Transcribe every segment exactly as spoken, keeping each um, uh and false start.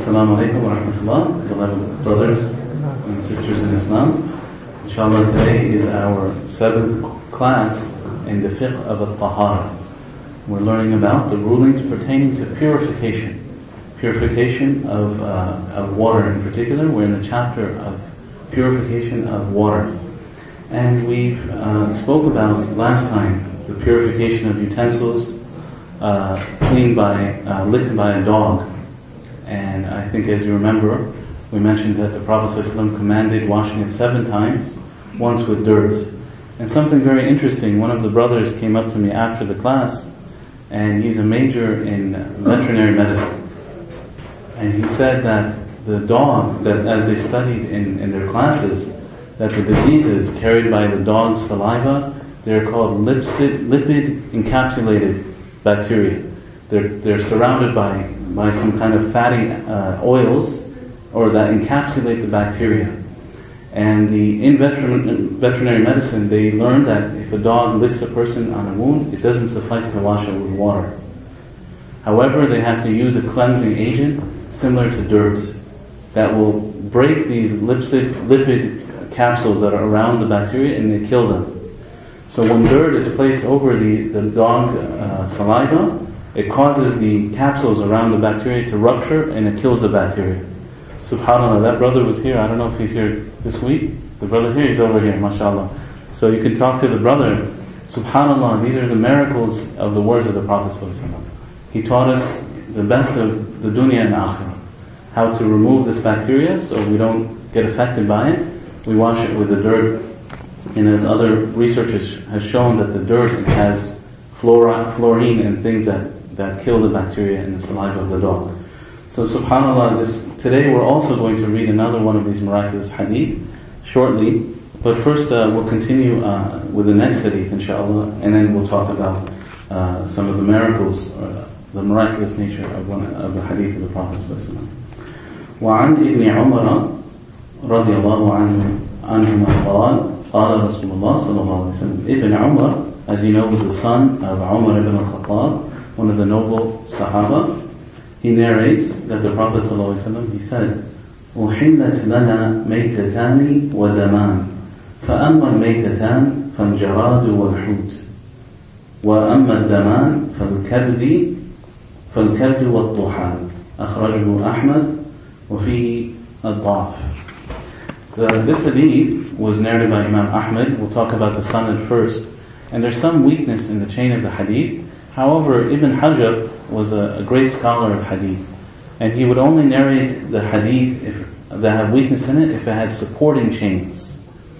Assalamu alaikum wa rahmatullah, beloved brothers and sisters in Islam. Inshallah, today is our seventh class in the fiqh of al-tahara. We're learning about the rulings pertaining to purification. Purification of, uh, of water in particular. We're in the chapter of purification of water. And we uh, spoke about last time the purification of utensils uh, cleaned by, uh, licked by a dog. And I think, as you remember, we mentioned that the Prophet ﷺ commanded washing it seven times, once with dirt. And something very interesting, one of the brothers came up to me after the class, and he's a major in veterinary medicine. And he said that the dog, that as they studied in, in their classes, that the diseases carried by the dog's saliva, they're called lipid, lipid encapsulated bacteria. They're, they're surrounded by, by some kind of fatty uh, oils, or that encapsulate the bacteria. And the, in veterin, veterinary medicine, they learned that if a dog licks a person on a wound, it doesn't suffice to wash it with water. However, they have to use a cleansing agent similar to dirt that will break these lipid, lipid capsules that are around the bacteria, and they kill them. So when dirt is placed over the, the dog uh, saliva, it causes the capsules around the bacteria to rupture, and it kills the bacteria. SubhanAllah, that brother was here. I don't know if he's here this week. The brother here, he's over here, mashallah. So you can talk to the brother. SubhanAllah, these are the miracles of the words of the Prophet ﷺ. He taught us the best of the dunya and akhirah. How to remove this bacteria so we don't get affected by it. We wash it with the dirt. And as other researchers have shown, that the dirt has flora, fluorine and things that that kill the bacteria in the saliva of the dog. So subhanAllah, this, today we're also going to read another one of these miraculous hadith shortly, but first uh, we'll continue uh, with the next hadith inshallah, and then we'll talk about uh, some of the miracles, or the miraculous nature of, one, of the hadith of the Prophet ﷺ. وعن ابن عمر رضي الله عنه عنهما قال قال رسول الله صلى الله عليه وسلم. Ibn Umar, as you know, was the son of Umar ibn al-Khattab, one of the noble Sahaba. He narrates that the Prophet ﷺ, he said, أُحِلَّتْ لَنَا مَيْتَتَانِ وَدَمَانِ فَأَمَّا الْمَيْتَتَانِ فَالْجَرَادُ وَالْحُوتُ وَأَمَّا الدَّمَانِ فَالْكَبْدِ فَالْكَبْدُ وَالطُّحَالُ أخرجه أحمد وفيه الضعف. This hadith was narrated by Imam Ahmad. We'll talk about the sanad first. And there's some weakness in the chain of the hadith. However, Ibn Hajar was a, a great scholar of hadith, and he would only narrate the hadith if, that had weakness in it if it had supporting chains.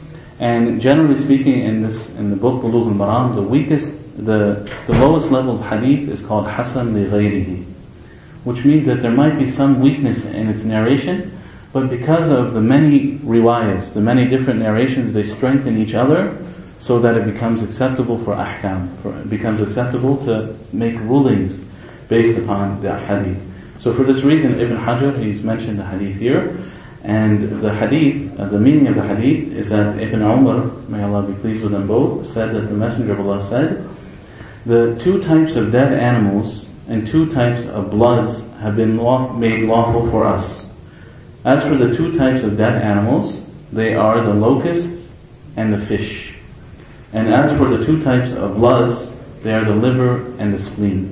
And generally speaking, in this in the book Bulugh al-Maram, the weakest, the the lowest level of hadith is called Hasan li ghayrihi, which means that there might be some weakness in its narration, but because of the many riwayas, the many different narrations, they strengthen each other, so that it becomes acceptable for ahkam, for, it becomes acceptable to make rulings based upon the hadith. So for this reason, Ibn Hajar, he's mentioned the hadith here, and the hadith, uh, the meaning of the hadith is that Ibn Umar, may Allah be pleased with them both, said that the Messenger of Allah said, the two types of dead animals and two types of bloods have been law, made lawful for us. As for the two types of dead animals, they are the locust and the fish. And as for the two types of bloods, they are the liver and the spleen.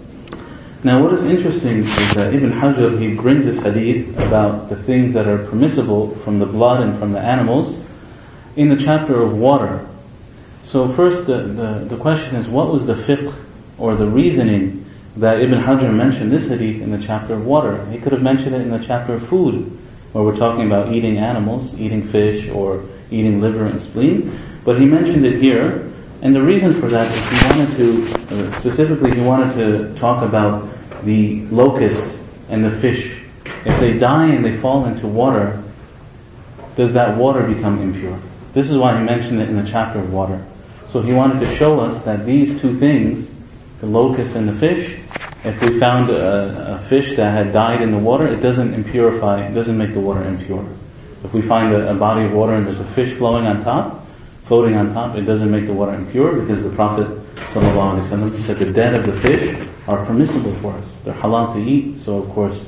Now what is interesting is that Ibn Hajar, he brings this hadith about the things that are permissible from the blood and from the animals in the chapter of water. So first the, the, the question is, what was the fiqh or the reasoning that Ibn Hajar mentioned this hadith in the chapter of water? He could have mentioned it in the chapter of food, where we're talking about eating animals, eating fish, or eating liver and spleen. But he mentioned it here, and the reason for that is he wanted to, uh, specifically he wanted to talk about the locust and the fish. If they die and they fall into water, does that water become impure? This is why he mentioned it in the chapter of water. So he wanted to show us that these two things, the locust and the fish, if we found a, a fish that had died in the water, it doesn't impurify, it doesn't make the water impure. If we find a, a body of water and there's a fish flowing on top, floating on top, it doesn't make the water impure, because the Prophet ﷺ said the dead of the fish are permissible for us. They're halal to eat, so of course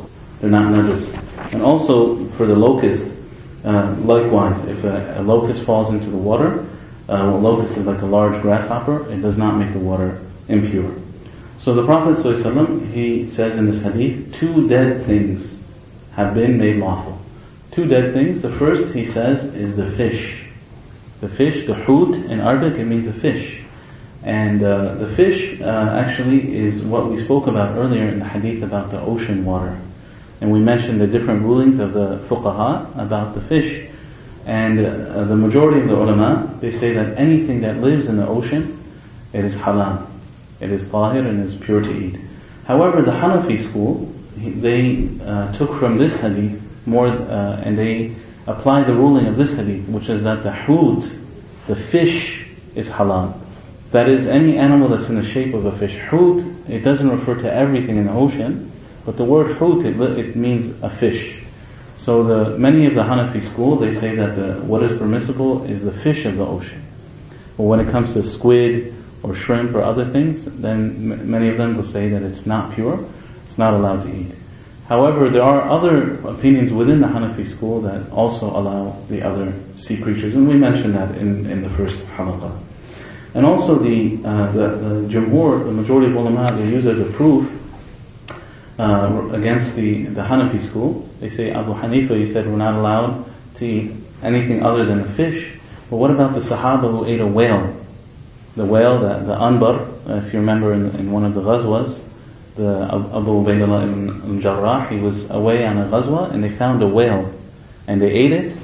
they're not najis. And also for the locust, uh, likewise, if a, a locust falls into the water, uh, well, locust is like a large grasshopper, it does not make the water impure. So the Prophet ﷺ, he says in this hadith, two dead things have been made lawful. Two dead things. The first, he says, is the fish. The fish, the hoot in Arabic, it means a fish. And uh, the fish uh, actually is what we spoke about earlier in the hadith about the ocean water. And we mentioned the different rulings of the fuqaha about the fish. And uh, the majority of the ulama, they say that anything that lives in the ocean, it is halal. It is tahir and it is pure to eat. However, the Hanafi school, they uh, took from this hadith more, uh, and they apply the ruling of this hadith, which is that the hoot, the fish, is halal. That is, any animal that's in the shape of a fish. Hoot, it doesn't refer to everything in the ocean, but the word hoot, it, it means a fish. So the many of the Hanafi school, they say that the, what is permissible is the fish of the ocean. But when it comes to squid or shrimp or other things, then m- many of them will say that it's not pure, it's not allowed to eat. However, there are other opinions within the Hanafi school that also allow the other sea creatures, and we mentioned that in, in the first halaqah. And also the, uh, the, the Jumhur, the majority of ulama, they use as a proof uh, against the, the Hanafi school. They say, Abu Hanifa, he said we're not allowed to eat anything other than a fish. But what about the Sahaba who ate a whale? The whale, the, the Anbar, uh, if you remember in, in one of the ghazwas, the Abu Ubaydullah ibn Jarrah, he was away on a ghazwa and they found a whale and they ate it,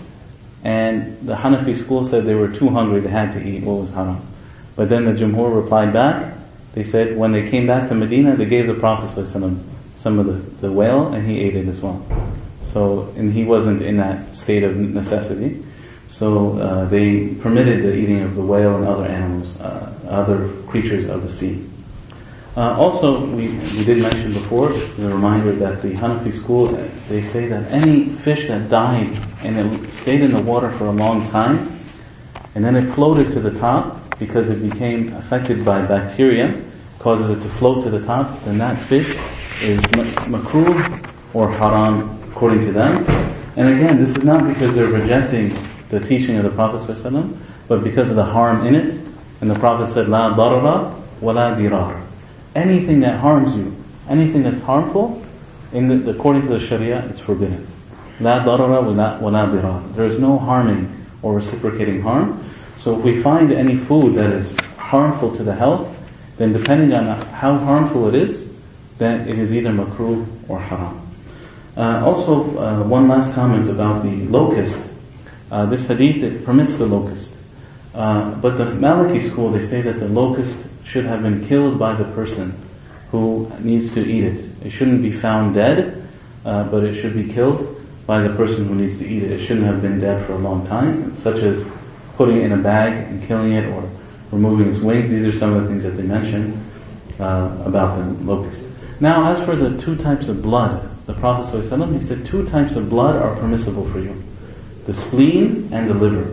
and the Hanafi school said they were too hungry, they had to eat what was haram. But then the Jumhur replied back, they said when they came back to Medina, they gave the Prophet ﷺ some of the, the whale and he ate it as well. So, and he wasn't in that state of necessity. So uh, they permitted the eating of the whale and other animals, uh, other creatures of the sea. Uh, also, we, we did mention before, it's a reminder that the Hanafi school, they say that any fish that died and it stayed in the water for a long time, and then it floated to the top because it became affected by bacteria, causes it to float to the top, then that fish is makruh or haram according to them. And again, this is not because they're rejecting the teaching of the Prophet ﷺ, but because of the harm in it. And the Prophet said, La darara wa la dirar. Anything that harms you, anything that's harmful, in the, according to the Sharia, it's forbidden. La darara wa la, wa la dirar. There is no harming or reciprocating harm. So if we find any food that is harmful to the health, then depending on how harmful it is, then it is either makruh or haram. Uh, also, uh, one last comment about the locust. Uh, this hadith, it permits the locust. Uh, but the Maliki school, they say that the locust should have been killed by the person who needs to eat it. It shouldn't be found dead, uh, but it should be killed by the person who needs to eat it. It shouldn't have been dead for a long time, such as putting it in a bag and killing it or removing its wings. These are some of the things that they mention uh, about the locust. Now, as for the two types of blood, the Prophet ﷺ, he said two types of blood are permissible for you. The spleen and the liver.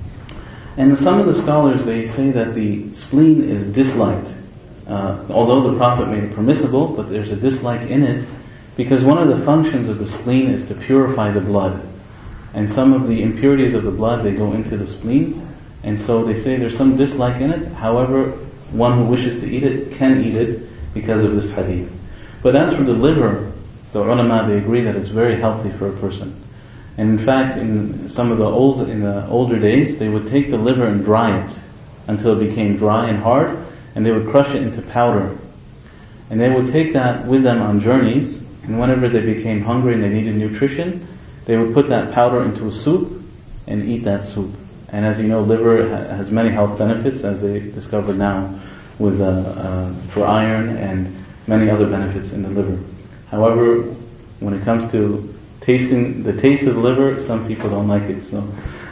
And some of the scholars, they say that the spleen is disliked. Uh, although the Prophet made it permissible, but there's a dislike in it, because one of the functions of the spleen is to purify the blood. And some of the impurities of the blood, they go into the spleen. And so they say there's some dislike in it. However, one who wishes to eat it can eat it because of this hadith. But as for the liver, the ulama, they agree that it's very healthy for a person. And in fact, in some of the old, in the older days, they would take the liver and dry it until it became dry and hard, and they would crush it into powder. And they would take that with them on journeys, and whenever they became hungry and they needed nutrition, they would put that powder into a soup and eat that soup. And as you know, liver has many health benefits, as they discovered now, with uh, uh, for iron and many other benefits in the liver. However, when it comes to tasting the taste of the liver, some people don't like it, so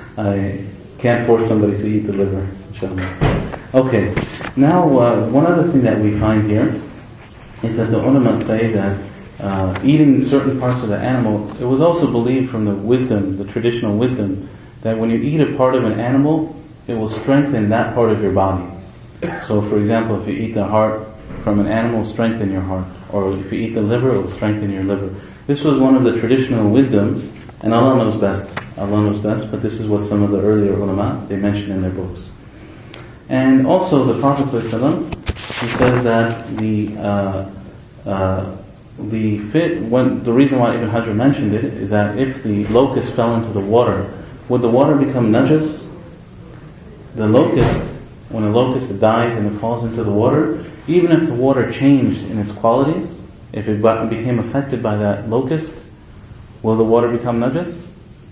I can't force somebody to eat the liver, inshallah. Okay, now uh, one other thing that we find here is that the ulama say that uh, eating certain parts of the animal, it was also believed from the wisdom, the traditional wisdom, that when you eat a part of an animal, it will strengthen that part of your body. So for example, if you eat the heart from an animal, strengthen your heart. Or if you eat the liver, it will strengthen your liver. This was one of the traditional wisdoms, and Allah knows best. Allah knows best, but this is what some of the earlier ulama, they mentioned in their books. And also the Prophet ﷺ, he says that the uh, uh, the fit when the reason why Ibn Hajar mentioned it is that if the locust fell into the water, would the water become najas? The locust, when a locust dies and it falls into the water, even if the water changed in its qualities, if it became affected by that locust, will the water become najas?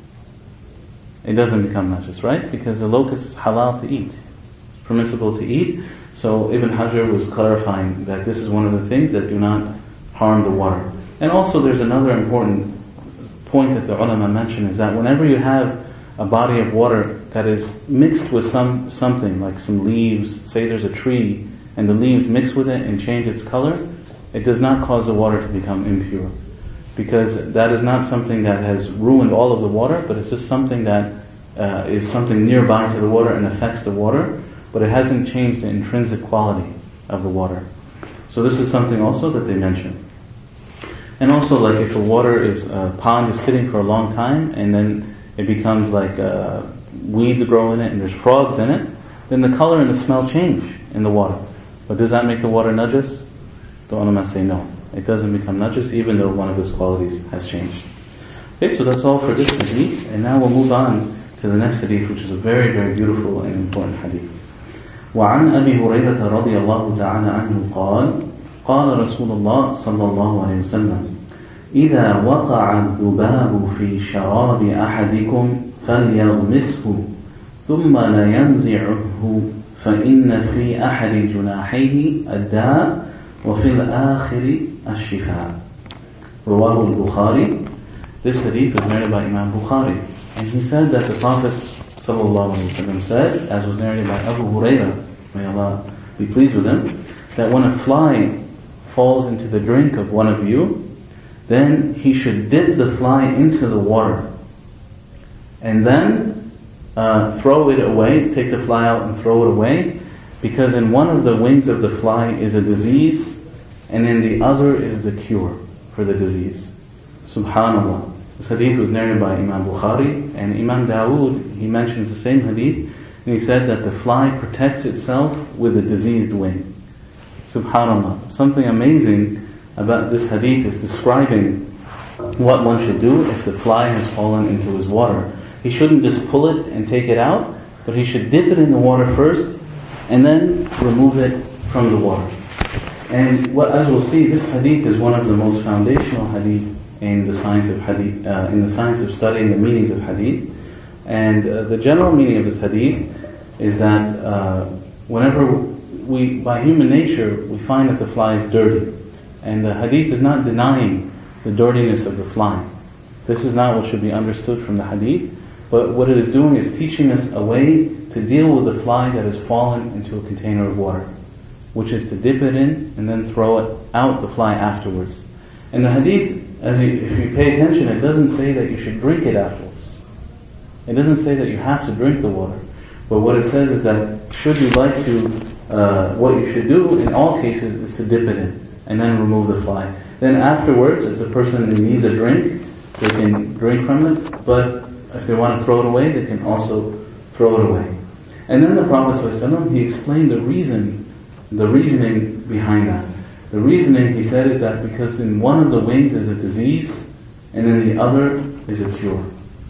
It doesn't become najas, right? Because the locust is halal to eat, it's permissible to eat. So Ibn Hajar was clarifying that this is one of the things that do not harm the water. And also there's another important point that the ulama mentioned, is that whenever you have a body of water that is mixed with some something, like some leaves, say there's a tree, and the leaves mix with it and change its color, it does not cause the water to become impure. Because that is not something that has ruined all of the water, but it's just something that uh, is something nearby to the water and affects the water, but it hasn't changed the intrinsic quality of the water. So this is something also that they mention. And also, like if a water is, a pond is sitting for a long time and then it becomes like uh, weeds grow in it and there's frogs in it, then the color and the smell change in the water. But does that make the water najas? The ulama say no. It doesn't become najas even though one of its qualities has changed. Okay, so that's all for this hadith. And now we'll move on to the next hadith, which is a very, very beautiful and important hadith. وعن أبي هريرة رضي الله تعالى عنه قال قال رسول الله صلى الله عليه وسلم إذا وقع الذباب في شراب أحدكم فليغمسه ثم لا ينزعه فإن في أحد جناحيه الداء وفي الآخر الشفاء. رواه البخاري. This hadith was narrated by Imam Bukhari, and he said that the Prophet sallallahu alaihi wasallam said, as was narrated by Abu Hurairah, may Allah be pleased with him, that when a fly falls into the drink of one of you, then he should dip the fly into the water and then uh, throw it away, take the fly out and throw it away, because in one of the wings of the fly is a disease and in the other is the cure for the disease. Subhanallah. This hadith was narrated by Imam Bukhari, and Imam Dawood, he mentions the same hadith, and he said that the fly protects itself with a diseased wing. Subhanallah. Something amazing about this hadith is describing what one should do if the fly has fallen into his water. He shouldn't just pull it and take it out, but he should dip it in the water first and then remove it from the water. And what, as we'll see, this hadith is one of the most foundational hadith in the science of hadith, uh, in the science of studying the meanings of hadith. And uh, the general meaning of this hadith is that uh, whenever we, by human nature, we find that the fly is dirty. And the hadith is not denying the dirtiness of the fly. This is not what should be understood from the hadith, but what it is doing is teaching us a way to deal with the fly that has fallen into a container of water, which is to dip it in and then throw it out the fly afterwards. And the hadith, as you, if you pay attention, it doesn't say that you should drink it afterwards. It doesn't say that you have to drink the water. But what it says is that should you like to, uh, what you should do in all cases is to dip it in and then remove the fly. Then afterwards, if the person needs a drink, they can drink from it, but if they want to throw it away, they can also throw it away. And then the Prophet ﷺ, he explained the reason, the reasoning behind that. The reasoning, he said, is that because in one of the wings is a disease, and in the other is a cure.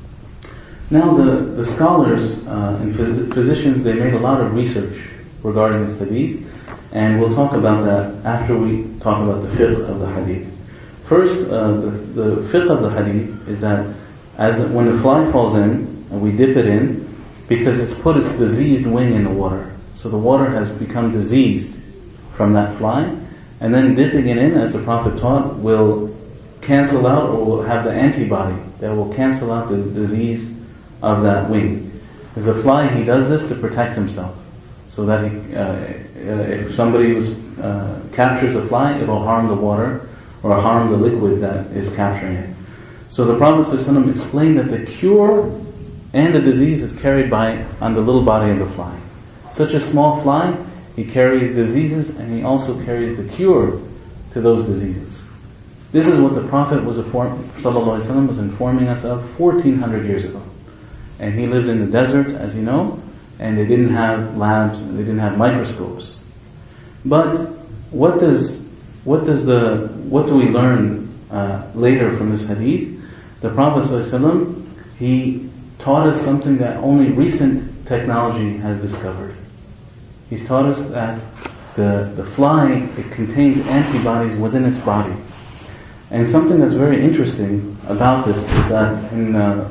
Now the, the scholars uh, and phys- physicians, they made a lot of research regarding this hadith, and we'll talk about that after we talk about the fiqh of the hadith. First, uh, the, the fiqh of the hadith is that as the, when the fly falls in, and we dip it in, because it's put its diseased wing in the water. So the water has become diseased from that fly, and then dipping it in, as the Prophet taught, will cancel out or will have the antibody that will cancel out the disease of that wing. Because the fly, he does this to protect himself. So that he, uh, if somebody was, uh, captures the fly, it will harm the water or harm the liquid that is capturing it. So the Prophet ﷺ explained that the cure and the disease is carried by on the little body of the fly. Such a small fly, he carries diseases and he also carries the cure to those diseases. This is what the Prophet was inform- sallallahu alaihi wasallam was informing us of fourteen hundred years ago. And he lived in the desert, as you know, and they didn't have labs, and they didn't have microscopes. But what does what does the what do we learn uh, later from this hadith? The Prophet sallallahu alaihi wasallam, he taught us something that only recent technology has discovered. He's taught us that the the fly, it contains antibodies within its body. And something that's very interesting about this is that in uh,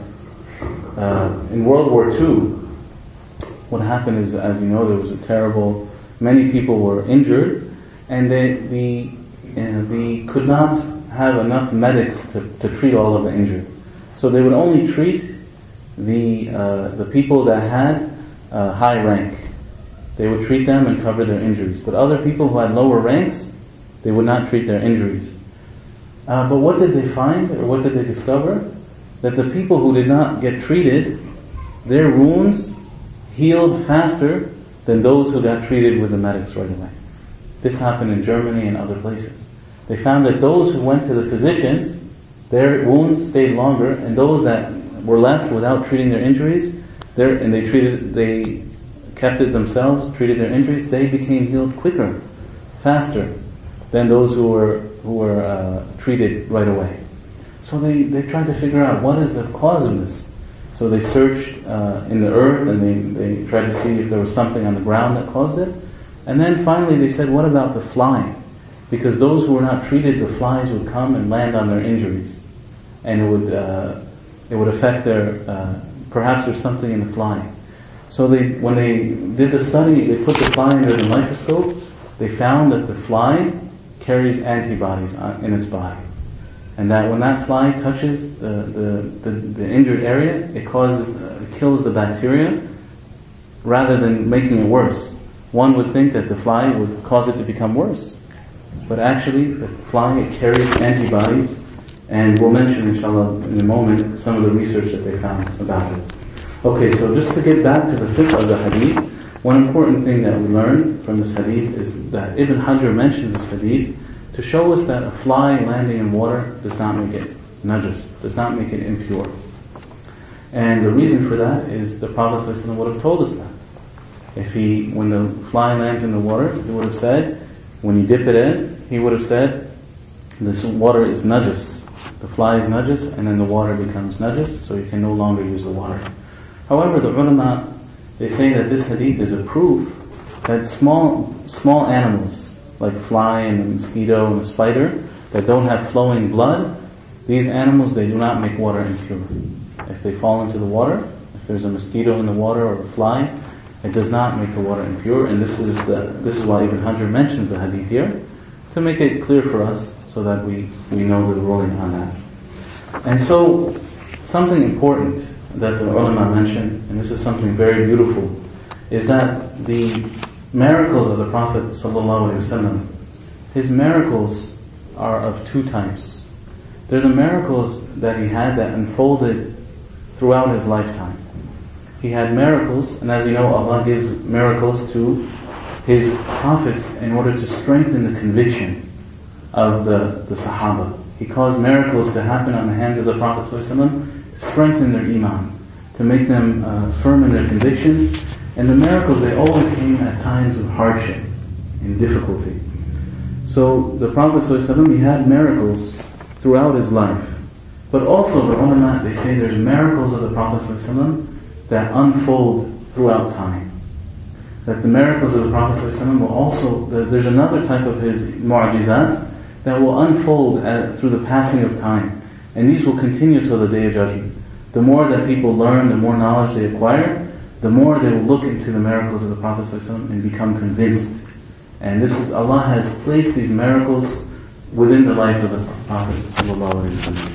uh, in World War Two, what happened is, as you know, there was a terrible, many people were injured, and they the uh, they could not have enough medics to, to treat all of the injured. So they would only treat the uh, the people that had uh, high rank. They would treat them and cover their injuries. But other people who had lower ranks, they would not treat their injuries. Uh, but what did they find, or what did they discover? That the people who did not get treated, their wounds healed faster than those who got treated with the medics right away. This happened in Germany and other places. They found that those who went to the physicians, their wounds stayed longer, and those that were left without treating their injuries, their, and they treated, they kept it themselves, treated their injuries, they became healed quicker, faster than those who were who were uh, treated right away. So they, they tried to figure out what is the cause of this. So they searched uh, in the earth, and they, they tried to see if there was something on the ground that caused it. And then finally they said, what about the fly? Because those who were not treated, the flies would come and land on their injuries, and it would uh, it would affect their. Uh, perhaps there's something in the fly. So they, when they did the study, they put the fly under the microscope. They found that the fly carries antibodies in its body, and that when that fly touches the the, the, the injured area, it causes uh, it kills the bacteria rather than making it worse. One would think that the fly would cause it to become worse, but actually the fly, it carries antibodies, and we'll mention inshallah in a moment some of the research that they found about it. Okay, so just to get back to the fiqh of the hadith, one important thing that we learn from this hadith is that Ibn Hajar mentions this hadith to show us that a fly landing in water does not make it najas, does not make it impure. And the reason for that is the Prophet ﷺ would have told us that. If he, when the fly lands in the water, he would have said, when you dip it in, he would have said, this water is najas. The fly is najas, and then the water becomes najas, so you can no longer use the water. However, the ulama, they say that this hadith is a proof that small small animals, like fly and a mosquito and a spider, that don't have flowing blood, these animals, they do not make water impure. If they fall into the water, if there's a mosquito in the water or a fly, it does not make the water impure. And this is the this is why Ibn Hajar mentions the hadith here, to make it clear for us so that we, we know the ruling on that. And so, something important that the ulama mentioned, and this is something very beautiful, is that the miracles of the Prophet ﷺ, his miracles are of two types. They're the miracles that he had that unfolded throughout his lifetime. He had miracles, and as you know, Allah gives miracles to His prophets in order to strengthen the conviction of the, the Sahaba. He caused miracles to happen on the hands of the Prophet ﷺ to strengthen their iman, to make them uh, firm in their conviction. And the miracles, they always came at times of hardship and difficulty. So the Prophet ﷺ, he had miracles throughout his life. But also the ulama, they say there's miracles of the Prophet ﷺ that unfold throughout time. That the miracles of the Prophet ﷺ will also, there's another type of his mu'jizat that will unfold at, through the passing of time. And these will continue till the Day of Judgment. The more that people learn, the more knowledge they acquire, the more they will look into the miracles of the Prophet ﷺ and become convinced. And this is, Allah has placed these miracles within the life of the Prophet ﷺ.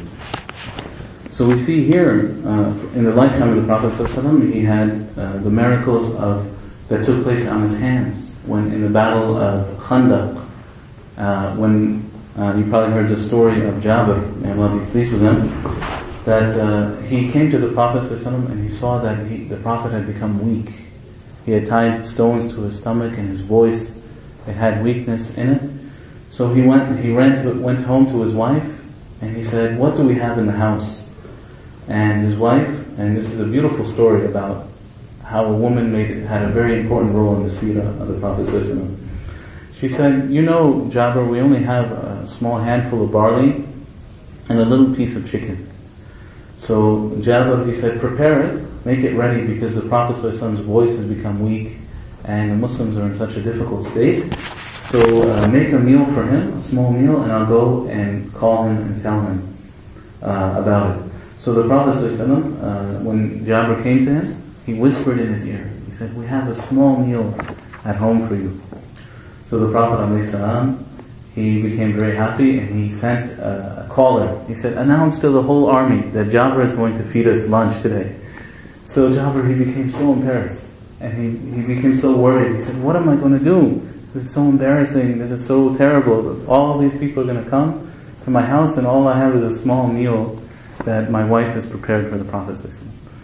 So we see here, uh, in the lifetime of the Prophet ﷺ, he had uh, the miracles of that took place on his hands when in the battle of Khandaq, uh, when uh, you probably heard the story of Jabir, may Allah be pleased with him, that uh, he came to the Prophet ﷺ and he saw that he, the Prophet had become weak. He had tied stones to his stomach, and his voice, it had weakness in it. So he went, he ran to, went home to his wife, and he said, what do we have in the house? And his wife, and this is a beautiful story about how a woman made had a very important role in the seerah of the Prophet ﷺ. She said, you know, Jabir, we only have a small handful of barley and a little piece of chicken. So Jabir, he said, prepare it, make it ready, because the Prophet ﷺ's voice has become weak and the Muslims are in such a difficult state. So uh, make a meal for him, a small meal, and I'll go and call him and tell him uh, about it. So the Prophet ﷺ, uh, when Jabir came to him, he whispered in his ear. He said, we have a small meal at home for you. So the Prophet ﷺ, he became very happy and he sent a, a caller. He said, announce to the whole army that Jabir is going to feed us lunch today. So Jabir, he became so embarrassed and he, he became so worried. He said, what am I going to do? This is so embarrassing. This is so terrible. All these people are going to come to my house and all I have is a small meal that my wife has prepared for the Prophet ﷺ.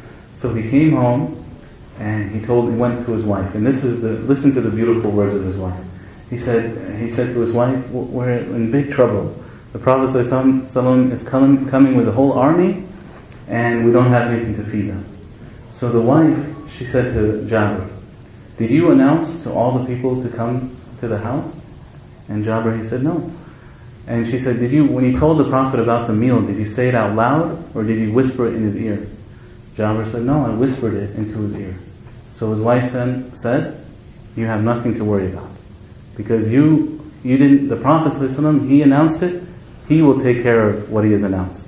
So he came home and he told, he went to his wife. And this is the, listen to the beautiful words of his wife. He said, he said to his wife, we're in big trouble. The Prophet ﷺ is coming, coming with a whole army and we don't have anything to feed them. So the wife, she said to Jabir, did you announce to all the people to come to the house? And Jabir, he said, no. And she said, did you, when you told the Prophet about the meal, did you say it out loud or did you whisper it in his ear? Jabir said, no, I whispered it into his ear. So his wife then said, you have nothing to worry about. Because you, you didn't, the Prophet ﷺ, he announced it, he will take care of what he has announced.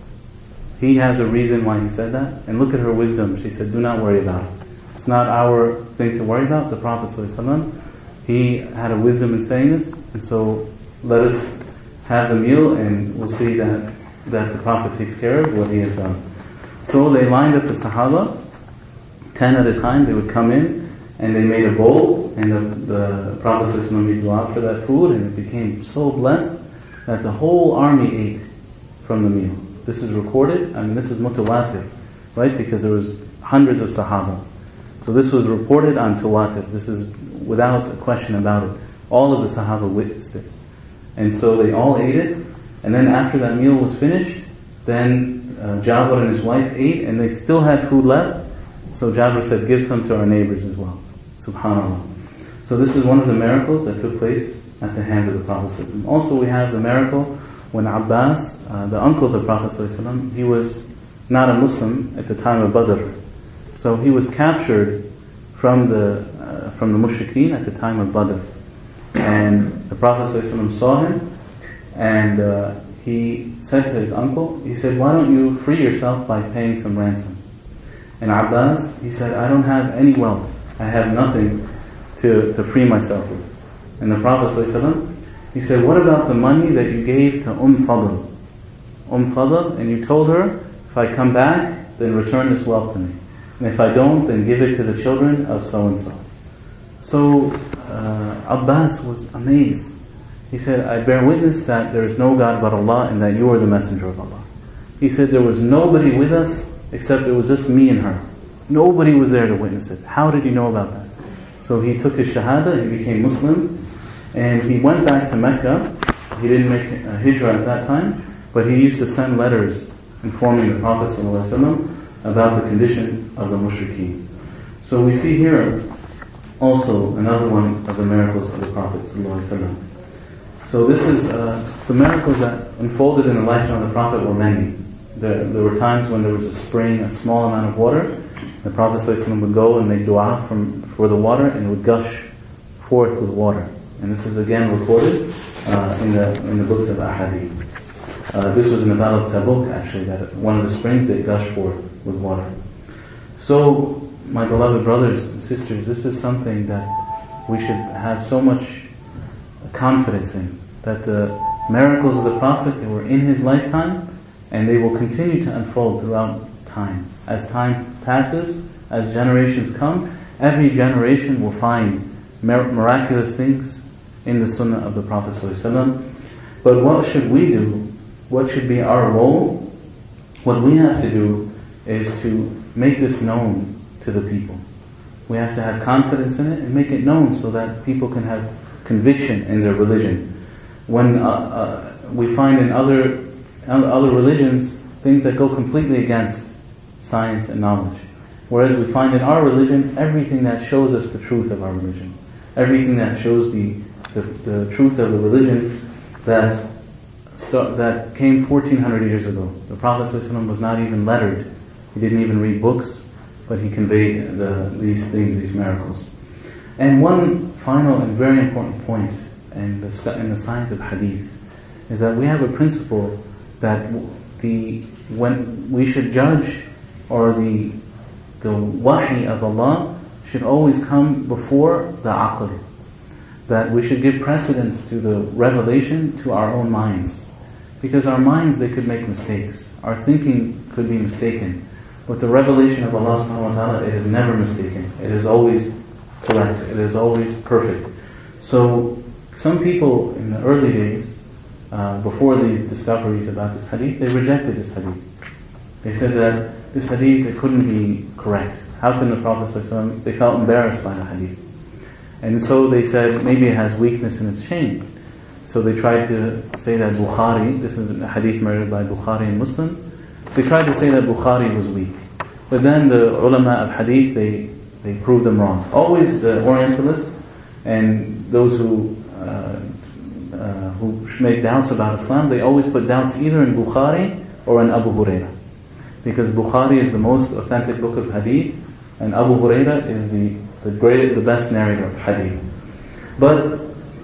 He has a reason why he said that. And look at her wisdom. She said, do not worry about it. It's not our thing to worry about. The Prophet ﷺ, he had a wisdom in saying this. And so let us have the meal and we'll see that, that the Prophet takes care of what he has done. So they lined up the Sahaba, ten at a time. They would come in and they made a bowl, and the, the Prophet ﷺ made dua for that food, and it became so blessed that the whole army ate from the meal. This is recorded. I mean, this is mutawatir, right? Because there was hundreds of Sahaba. So this was reported on tawatir. This is without a question about it. All of the Sahaba witnessed it. And so they all ate it, and then after that meal was finished, then uh, Jabir and his wife ate, and they still had food left. So Jabir said, give some to our neighbors as well. SubhanAllah. So this is one of the miracles that took place at the hands of the Prophet ﷺ. Also we have the miracle when Abbas, uh, the uncle of the Prophet ﷺ, he was not a Muslim at the time of Badr. So he was captured from the uh, from the mushrikeen at the time of Badr. And the Prophet ﷺ saw him, and uh, he said to his uncle, he said, why don't you free yourself by paying some ransom? And Abbas, he said, I don't have any wealth. I have nothing to, to free myself with. And the Prophet ﷺ, he said, what about the money that you gave to Umm Fadl? Umm Fadl, and you told her, if I come back, then return this wealth to me. And if I don't, then give it to the children of so-and-so. So uh, Abbas was amazed. He said, I bear witness that there is no God but Allah and that you are the messenger of Allah. He said, there was nobody with us except it was just me and her. Nobody was there to witness it. How did he know about that? So he took his shahada, he became Muslim, and he went back to Mecca. He didn't make a hijrah at that time, but he used to send letters informing the Prophet ﷺ about the condition of the mushrikeen. So we see here also another one of the miracles of the Prophet ﷺ. So this is uh, the miracles that unfolded in the lifetime of the Prophet were many. There, there were times when there was a spring, a small amount of water. The Prophet ﷺ would go and make dua from, for the water, and it would gush forth with water. And this is again recorded uh, in the in the books of Ahadith. Uh, this was in the Battle of Tabuk, actually, that one of the springs they gushed forth with water. So, my beloved brothers and sisters, this is something that we should have so much confidence in, that the miracles of the Prophet, they were in his lifetime, and they will continue to unfold throughout time. As time passes, as generations come, every generation will find miraculous things in the Sunnah of the Prophet ﷺ. But what should we do? What should be our role? What we have to do is to make this known to the people. We have to have confidence in it and make it known so that people can have conviction in their religion. When uh, uh, we find in other other religions, things that go completely against science and knowledge. Whereas we find in our religion, everything that shows us the truth of our religion. Everything that shows the, the, the truth of the religion that start, that came fourteen hundred years ago. The Prophet ﷺ was not even lettered. He didn't even read books, but he conveyed the, these things, these miracles. And one final and very important point in the, in the science of hadith is that we have a principle that the when we should judge, or the the wahi of Allah should always come before the aql. That we should give precedence to the revelation to our own minds. Because our minds, they could make mistakes. Our thinking could be mistaken. But the revelation of Allah subhanahu wa ta'ala, it is never mistaken. It is always correct. It is always perfect. So, some people in the early days, uh, before these discoveries about this hadith, they rejected this hadith. They said that this hadith, it couldn't be correct. How can the Prophet ﷺ, they felt embarrassed by the hadith. And so they said, maybe it has weakness in its chain. So they tried to say that Bukhari, this is a hadith narrated by Bukhari and Muslim, they tried to say that Bukhari was weak. But then the ulama of hadith, they, they proved them wrong. Always the Orientalists and those who uh, uh, who make doubts about Islam, they always put doubts either in Bukhari or in Abu Hurairah. Because Bukhari is the most authentic book of hadith, and Abu Hurairah is the the great, the best narrator of hadith. But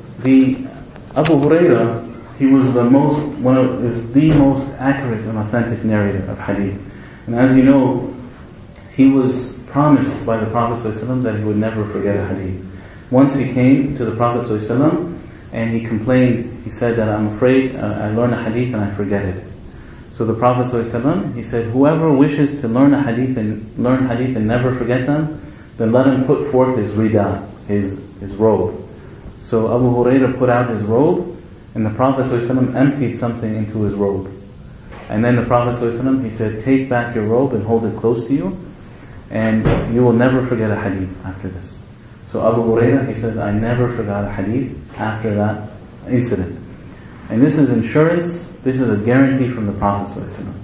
the Abu Hurairah, he was the most, one of, is the most accurate and authentic narrator of hadith. And as you know, he was promised by the Prophet ﷺ that he would never forget a hadith. Once he came to the Prophet ﷺ and he complained, he said that I'm afraid uh, I learn a hadith and I forget it. So the Prophet ﷺ, he said, whoever wishes to learn a hadith and learn hadith and never forget them, then let him put forth his rida, his his robe. So Abu Hurairah put out his robe, and the Prophet ﷺ emptied something into his robe. And then the Prophet ﷺ, he said, take back your robe and hold it close to you, and you will never forget a hadith after this. So Abu Hurairah, he says, I never forgot a hadith after that incident. And this is insurance, this is a guarantee from the Prophet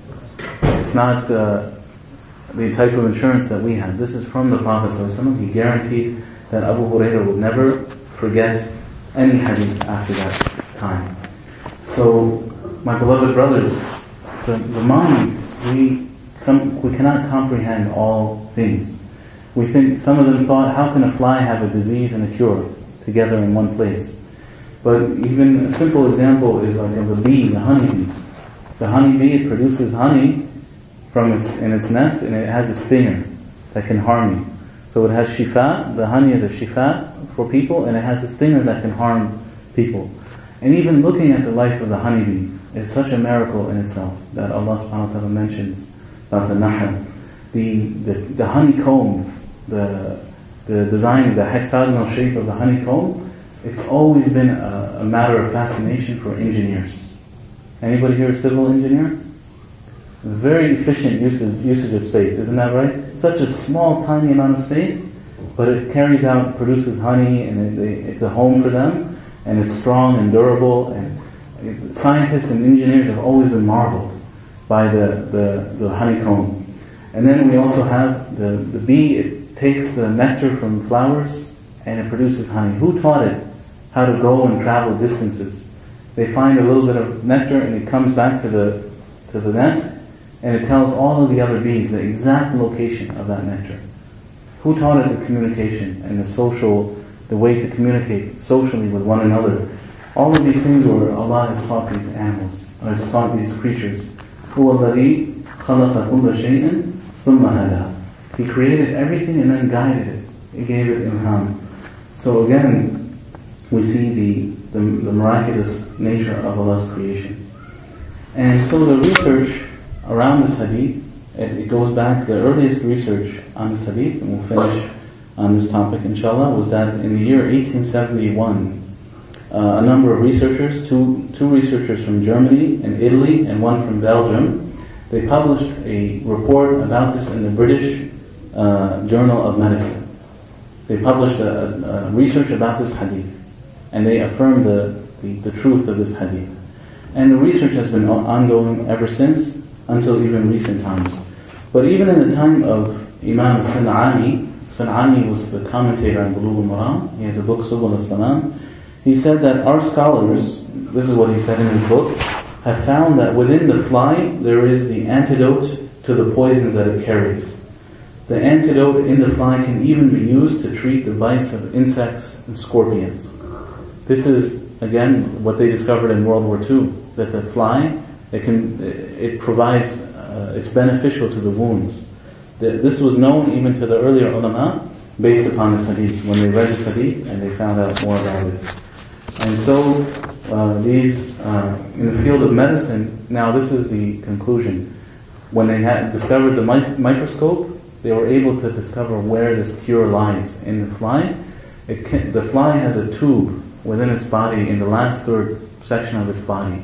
ﷺ. It's not uh, the type of insurance that we have. This is from the Prophet ﷺ. He guaranteed that Abu Hurairah would never forget any hadith after that time. So, my beloved brothers, the, the mind, we some we cannot comprehend all things. We think, some of them thought, how can a fly have a disease and a cure together in one place? But even a simple example is like of a bee, the honeybee. The honeybee, it produces honey from its in its nest, and it has a stinger that can harm you. So it has shifa, the honey is a shifa for people, and it has a stinger that can harm people. And even looking at the life of the honeybee is such a miracle in itself that Allah subhanahu wa ta'ala mentions about the nahl. The, the, the honeycomb, the, the design, the hexagonal shape of the honeycomb, it's always been a, a matter of fascination for engineers. Anybody here a civil engineer? Very efficient usage, usage of space, isn't that right? Such a small, tiny amount of space, but it carries out, produces honey, and it, it's a home for them, and it's strong and durable. And scientists and engineers have always been marveled by the, the, the honeycomb. And then we also have the, the bee. It takes the nectar from flowers and it produces honey. Who taught it how to go and travel distances? They find a little bit of nectar and it comes back to the to the nest, and it tells all of the other bees the exact location of that nectar. Who taught it the communication and the social, the way to communicate socially with one another? All of these things where Allah has taught these animals, or has taught these creatures. هُوَ الَّذِي خَلَقَ كُلَّ شَيْءٍ ثُمَّ هَدَى. He created everything and then guided it. He gave it ilham. So again, we see the, the, the miraculous nature of Allah's creation. And so the research around this hadith, it, it goes back, the earliest research on this hadith, and we'll finish on this topic inshallah, was that in the year eighteen seventy-one, uh, a number of researchers, two, two researchers from Germany and Italy, and one from Belgium, they published a report about this in the British uh, Journal of Medicine. They published a, a research about this hadith, and they affirmed the, the, the truth of this hadith. And the research has been ongoing ever since, until even recent times. But even in the time of Imam San'ani, San'ani was the commentator on Bulugh al-Maram, he has a book, Subul al-Salam, he said that our scholars, this is what he said in his book, have found that within the fly there is the antidote to the poisons that it carries. The antidote in the fly can even be used to treat the bites of insects and scorpions. This is, again, what they discovered in World War Two, that the fly, it can, it provides, uh, it's beneficial to the wounds. This was known even to the earlier ulama based upon this hadith, when they read this hadith and they found out more about it. And so, uh, these, uh, in the field of medicine, now this is the conclusion. When they had discovered the mi- microscope, they were able to discover where this cure lies in the fly. It can, the fly has a tube within its body, in the last third section of its body.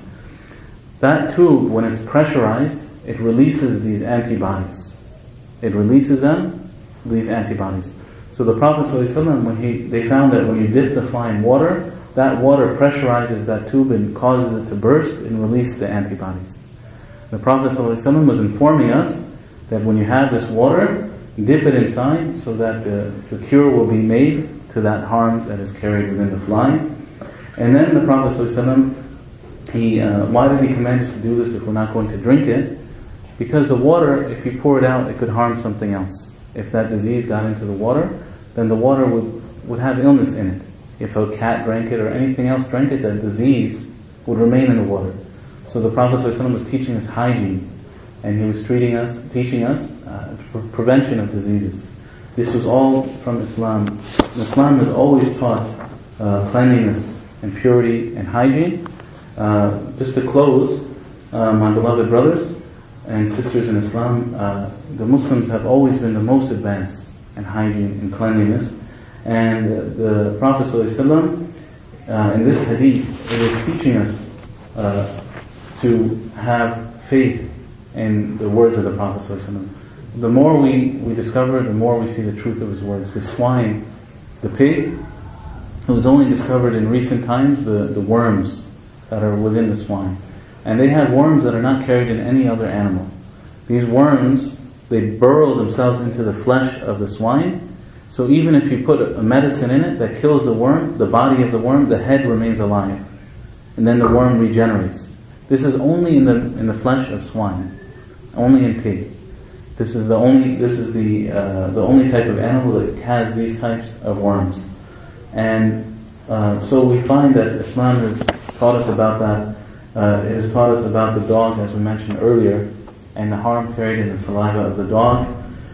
That tube, when it's pressurized, it releases these antibodies. It releases them, these antibodies. So the Prophet ﷺ, when he, they found that when you dip the fly in water, that water pressurizes that tube and causes it to burst and release the antibodies. The Prophet ﷺ was informing us that when you have this water, dip it inside so that the, the cure will be made to that harm that is carried within the fly. And then the Prophet ﷺ, he, uh, why did he command us to do this if we're not going to drink it? Because the water, if you pour it out, it could harm something else. If that disease got into the water, then the water would, would have illness in it. If a cat drank it or anything else drank it, that disease would remain in the water. So the Prophet ﷺ was teaching us hygiene, and he was treating us, teaching us uh, for prevention of diseases. This was all from Islam. Islam has always taught uh, cleanliness and purity and hygiene. Uh, just to close, uh, my beloved brothers and sisters in Islam, uh, the Muslims have always been the most advanced in hygiene and cleanliness. And uh, the Prophet ﷺ, uh, in this hadith, it is teaching us uh, to have faith in the words of the Prophet ﷺ. The more we, we discover, the more we see the truth of his words. The swine, the pig, it was only discovered in recent times, the, the worms that are within the swine. And they have worms that are not carried in any other animal. These worms, they burrow themselves into the flesh of the swine. So even if you put a medicine in it that kills the worm, the body of the worm, the head remains alive. And then the worm regenerates. This is only in the in the flesh of swine, only in pig. This is the only this is the uh, the only type of animal that has these types of worms. And uh, so we find that Islam has taught us about that. Uh, it has taught us about the dog, as we mentioned earlier, and the harm carried in the saliva of the dog.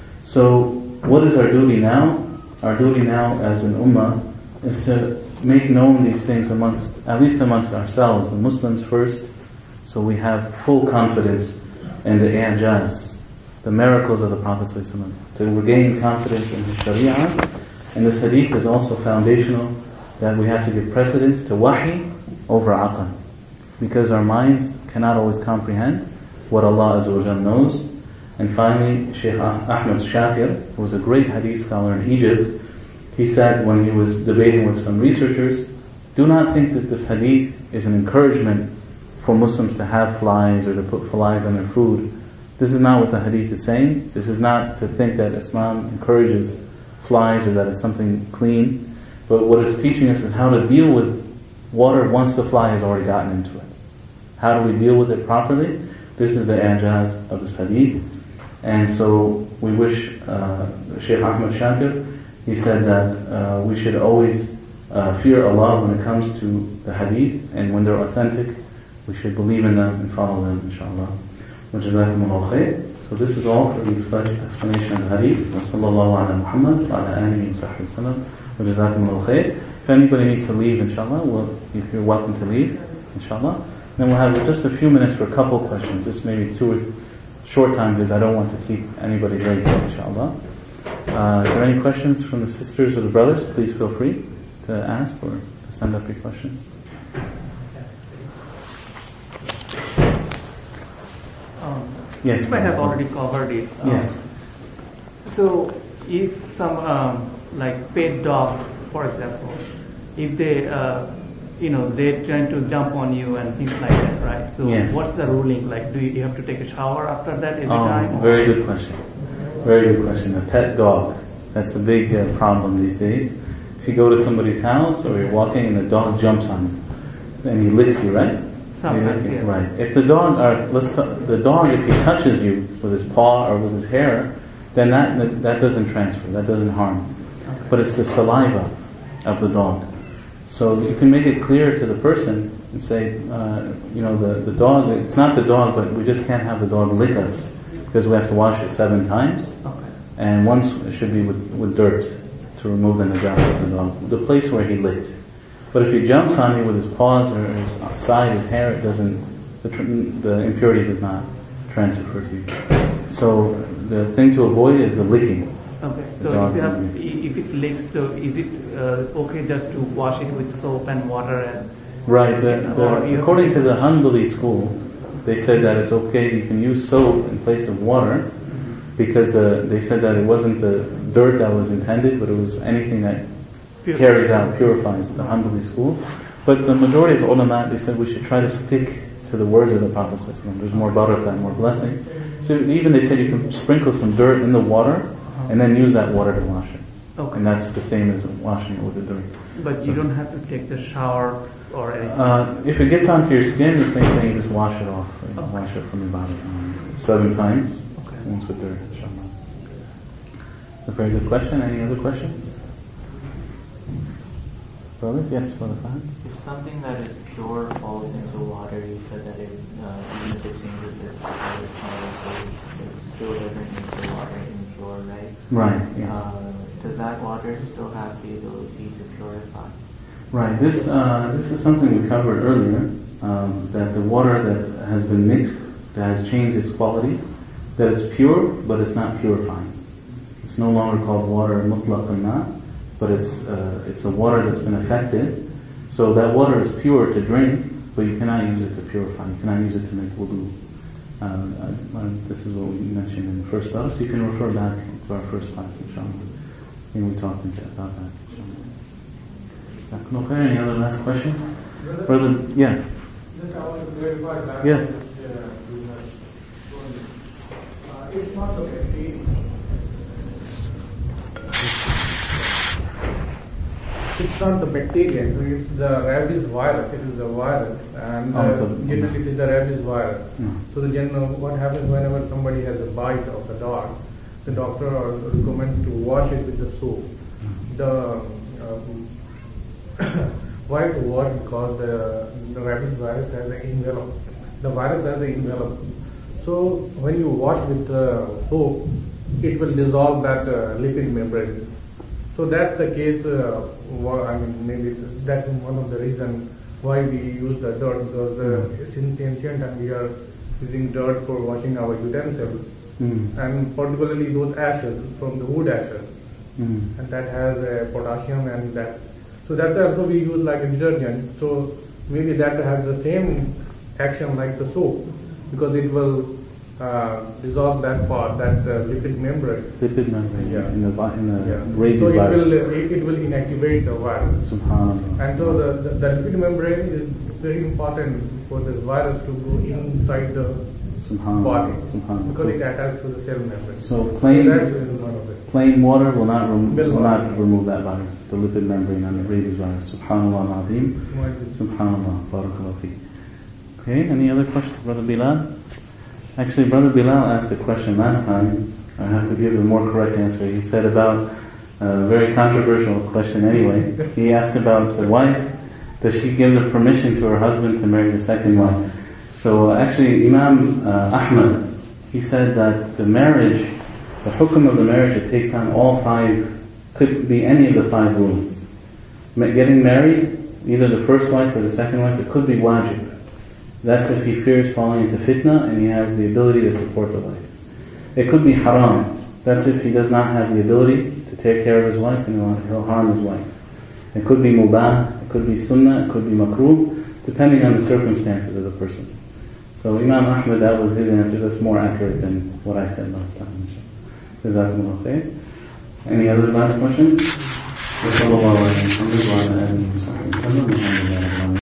So what is our duty now? Our duty now as an ummah is to make known these things amongst, at least amongst ourselves, the Muslims first, so we have full confidence in the i'jaz, the miracles of the Prophet ﷺ, to regain confidence in his sharia. And this hadith is also foundational, that we have to give precedence to wahi over aql, because our minds cannot always comprehend what Allah Azza wa Jalla knows. And finally, Shaykh Ahmad Shakir, who was a great hadith scholar in Egypt, he said when he was debating with some researchers, do not think that this hadith is an encouragement for Muslims to have flies or to put flies on their food. This is not what the hadith is saying. This is not to think that Islam encourages flies or that it's something clean. But what it's teaching us is how to deal with water once the fly has already gotten into it. How do we deal with it properly? This is the i'jaz of this hadith. And so we wish uh, Shaykh Ahmad Shakir, he said that uh, we should always uh, fear Allah when it comes to the hadith, and when they're authentic, we should believe in them and follow them, inshallah. Jazakumullahu khair. So this is all for the explanation of the hadith. Wa sallallahu ala Muhammad wa ala alihi wa sahbihi wa sallam. Wa jazakumullahu khair. If anybody needs to leave, inshallah, well, you're welcome to leave, inshallah. Then we'll have just a few minutes for a couple questions, just maybe two or short time, because I don't want to keep anybody late, inshallah. Uh, is there any questions from the sisters or the brothers? Please feel free to ask or to send up your questions. Um, Yes. you might have already covered it. Um, Yes. So, if some um, like pet dog, for example, if they uh, you know, they're trying to jump on you and things like that, right? So Yes. what's the ruling? Like, do you, you have to take a shower after that every Oh, time? or- very good question. Very good question. A pet dog. That's a big uh, problem these days. If you go to somebody's house or you're walking and the dog jumps on you, and he licks you, right? Sometimes, You lick it, yes. Right. If the dog, or let's t- the dog, if he touches you with his paw or with his hair, then that that, that doesn't transfer. That doesn't harm. Okay. But it's the saliva of the dog. So you can make it clear to the person and say, uh, you know, the, the dog, it's not the dog, but we just can't have the dog lick us because we have to wash it seven times. Okay. And once it should be with, with dirt to remove the najasa of the dog, the place where he licked. But if he jumps on you with his paws or his side, his hair, it doesn't, the, tr- the impurity does not transfer to you. So the thing to avoid is the licking. Okay. The So dog if you have, will if it leaks, so is it uh, okay just to wash it with soap and water and? Right. The, Or the, you- according to the Hanbali school, they said that it's okay, you can use soap in place of water because uh, they said that it wasn't the dirt that was intended, but it was anything that Pure- carries out, purifies, the Hanbali school. But the majority of ulama, they said we should try to stick to the words of the Prophet ﷺ. There's more barakah, more blessing. So even they said you can sprinkle some dirt in the water and then use that water to wash it. Okay. And that's the same as washing it with the dirt. But you don't have to take the shower or anything. Uh, if it gets onto your skin, the same thing, you just wash it off. You wash it from your body um, seven times, Okay. once with dirt, inshallah. A very good question. Any other questions? Brothers? Yes, Brother Fahad? If something that is pure falls into water, you said that it, uh, even if it changes its color, it still doesn't make the water impure, right? Right, yes. Uh, does that water still have the ability to purify? Right. This uh, this is something we covered earlier. Um, that the water that has been mixed, that has changed its qualities, that it's pure, but it's not purifying. It's no longer called water mutlaq al-ma, but it's uh, it's a water that's been affected. So that water is pure to drink, but you cannot use it to purify. You cannot use it to make wudu. Uh, uh, this is what we mentioned in the first class. So you can refer back to our first class, inshallah. And we talked about that, inshallah. Okay, any other last questions? Brother, Brother, yes. just I want to clarify that. Yes. Which, uh, we have shown. Uh, it's not the bacteria. It's not the bacteria, it's the rabies virus. It is the virus, and Oh, uh, it's a- generally it is the rabies virus. Yeah. So the general, what happens whenever somebody has a bite of a dog, the doctor recommends to wash it with the soap. The uh, why to wash? Because the, the rabies virus has an envelope. The virus has an envelope. So when you wash with the soap, it will dissolve that uh, lipid membrane. So that's the case. Uh, wha- I mean, maybe that's one of the reasons why we use the dirt, because uh, since ancient and we are using dirt for washing our utensils, Mm. and particularly those ashes from the wood ashes, Mm. and that has uh, potassium and that. So that's also we use like a detergent. So maybe that has the same action like the soap, because it will uh, dissolve that part, that uh, lipid membrane. Lipid membrane Yeah. in the vi- in the Yeah. rabies So it virus. will uh, it, it will inactivate the virus. Subhanallah. And so the, the, the lipid membrane is very important for this virus to go inside the Subhanallah. body, Subhanallah. because it So, attaches to the cell membrane. so plain So that's one of it. plain water will not rem- Will will not. not remove that virus, the lipid membrane on the rabies virus. Subhanallah al-Azim. Subhanallah. Barakallahu feek. Okay, any other questions, Brother Bilal? Actually, Brother Bilal asked a question last time. I have to give a more correct answer. He said about a very controversial question anyway. He asked about the wife. Does she give the permission to her husband to marry the second wife? So uh, actually, Imam uh, Ahmad, he said that the marriage, the hukum of the marriage, it takes on all five, could be any of the five rulings. Ma- Getting married, either the first wife or the second wife, it could be wajib. That's if he fears falling into fitna and he has the ability to support the wife. It could be haram. That's if he does not have the ability to take care of his wife and he'll- he'll harm his wife. It could be mubah, it could be sunnah, it could be makruh, depending on the circumstances of the person. So Imam Ahmad, that was his answer. That's more accurate than what I said last time. Jazakumullah khair. Any other last questions? وصلى الله على محمد وعلى آله وصحبه وسلم.